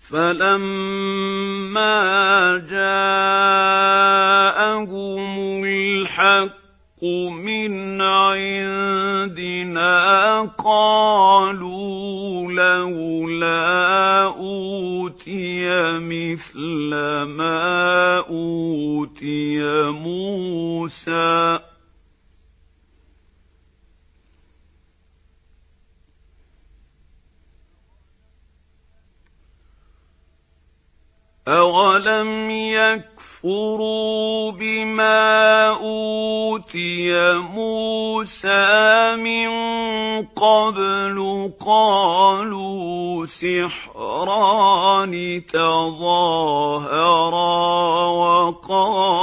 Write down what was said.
فَلَمَّا جَاءَهُمُ الْحَقُّ مِنْ عِندِنَا قَالُوا لَوْلَا أُوتِيَ مِثْلَ مَا أُوتِيَ مُوسَىٰ ۚ أَوَلَمْ يَكْفُرُوا بِمَا أُوتِيَ مُوسَىٰ مِن قَبْلُ ۖ قَالُوا سِحْرَانِ تَظَاهَرَا وَقَالُوا